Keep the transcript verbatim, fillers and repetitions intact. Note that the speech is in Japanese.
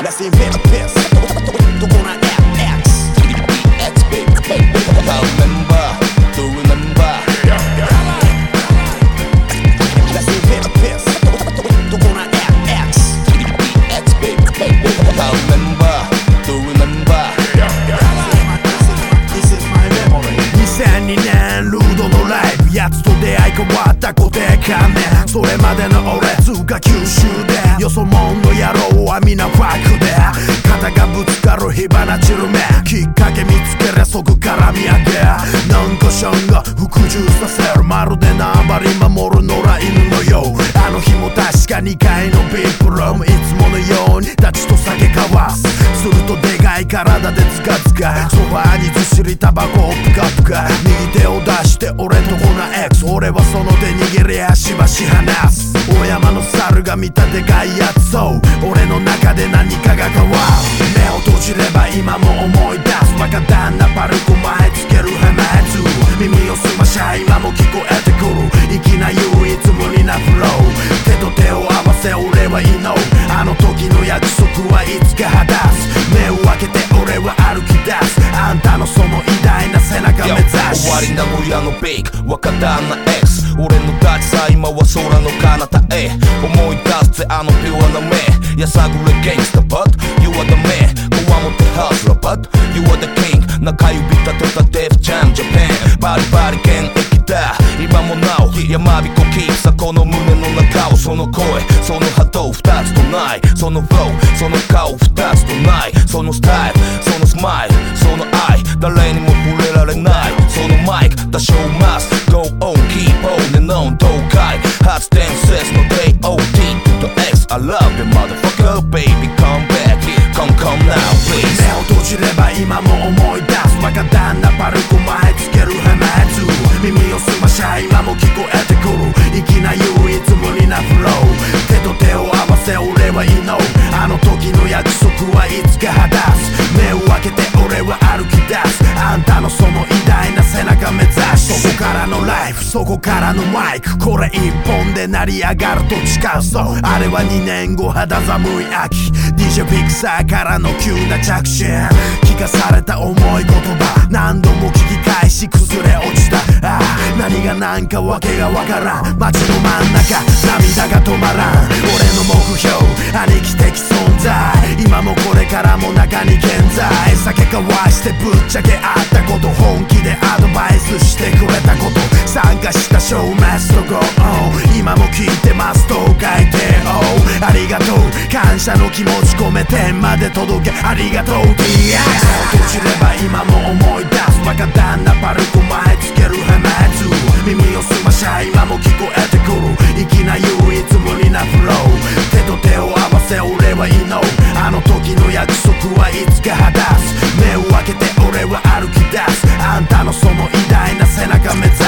Let's invent a piss. Då går han X X baby. I remember, do remember. Let's invent a piss. Då går han X X baby. I remember, do remember. This is my memory. にせんにねんルードのライブ、やつと出会い変わった固定観念。それまでの俺通過九州でよそもんの野郎は皆ファックで肩がぶつかる火花散る目、きっかけ見つけりゃ即絡み上げ、なんかシャンが服従させる、まるで縄張り守る野良犬のよう。あの日も確かにかいのビップルーム、いつものように立ちと酒交わす。するとでかい体でズカズカ、ソファーにずしりタバコをプカプカ、右手を出して俺とこな X、 俺はその手握りやしばし離す。大山の猿が見たでかいやつ、そう俺の中で何かが変わる。目を閉じれば今も思い出す、バカ旦那パルコ前つけるハマズ、耳を澄ましゃ今も聞こえてくる粋な唯一無二なフロー。手と手を合わせ俺は祈る、あの時の約束はいつか果たす。目を開けて俺は歩き出す、あんたのその偉大な背中目指し。 終わり名古屋のビッグ若旦那 X、 俺の立ちさ今は空の彼方へ思い出すぜあのピュアな目、やさぐれゲンスター but you are the man、 こわもてハスラー but you are the king、 中指立てたデフジャムジャパン、バリバリ現役だ今もなお山彦キープさこの胸の中を、その声その波動二つとない、そのフローその顔二つとない、そのスタイルそのスマイルその愛誰にも触れられない、そのマイク出します Go on keep on and on 東海発電説の ディーオーティー と X I love you motherfucker baby come back come come now please。 目を閉じれば今も思い出す、バカ旦那パルコ前つけるハマズ、耳を澄ましゃ今も聞こえてくる粋な唯一無二なフロー。手と手を合わせ俺は祈る、あの時の約束はいつか果たす。目を開けて俺は歩き出す、あんたのその偉大な背中目指し。そこからのライフそこからのマイク、これ一本で成り上がると誓う、そうあれはにねんご肌寒い秋、 ディージェー ピクサーからの急な着信、聞かされた重い言葉何度も聞き返し崩れ落ちた。ああ何が何かわけがわからん、街の真ん中涙が止まらん。俺の目標兄貴的存在、今もこれからも中に現在、酒交わしてぶっちゃけあったこと、本気でアドバイスしてくれたこと、参加したショーマストゴー、今も聞いてます東海帝王、ありがとう感謝の気持ち込め天まで届けありがとう ディーエックス。 目を閉じれば今も思い出す、バカ旦那パルコ前つけるハマズ、耳を澄ましゃ今も聞こえてくる粋な唯一無二なフロー。手と手を合わせ俺は祈る、あの時の約束はいつか果たす。目を開けて俺は歩き出す、あんたのその偉大な背中目指す。